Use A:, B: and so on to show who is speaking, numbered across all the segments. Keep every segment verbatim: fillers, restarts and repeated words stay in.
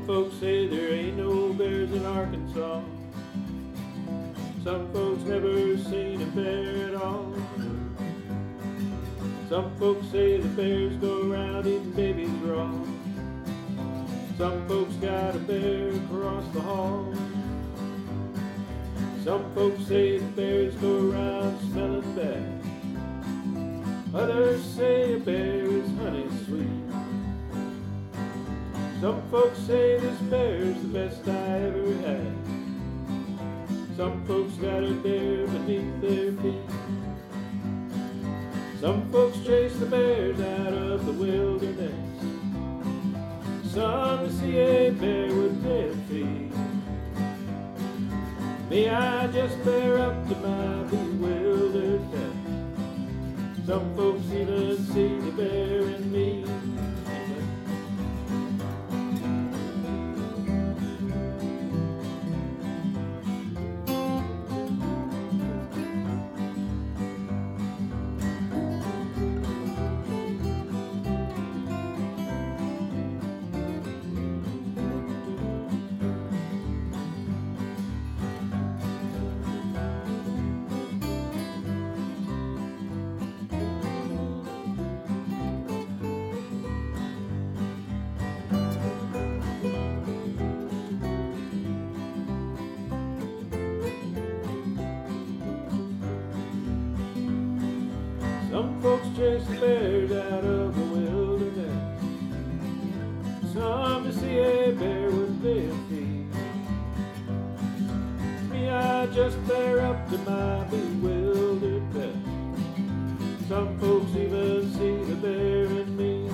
A: Some folks say there ain't no bears in Arkansas. Some folks never seen a bear at all. Some folks say the bears go around eating babies raw. Some folks got a bear across the hall. Some folks say the bears go around smelling bad. Others say a bear is honey sweet. Some folks say this bear's the best I ever had. Some folks got a bear beneath their feet. Some folks chase the bears out of the wilderness. Some to see a bear with their feet. Me, I just bear up to my bewilderness. Some folks even see the bear in me. Some folks chase the bears out of the wilderness. Some to see a bear with their feet. Me, I just bear up to my bewildered pet. Some folks even see the bear in me.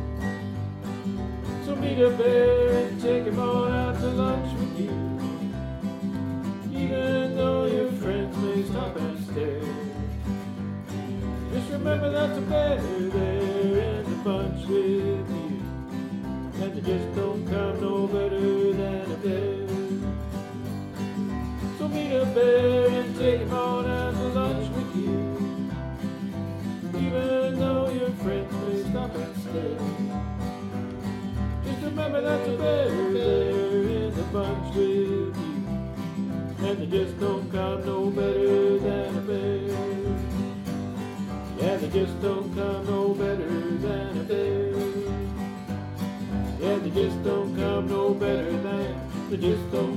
A: So meet a bear and take him on out to lunch with you. Even though your friends may stop and stare, just remember that's a bear there in the bunch with you. And they just don't come no better than a bear. So meet a bear and take him on out to lunch with you. Even though your friends may stop and stare, just remember that's a bear there in the bunch with you. And they just don't come no better than a bear. Yeah, they just don't come no better than a bear. Yeah, they just don't come no better than, they just don't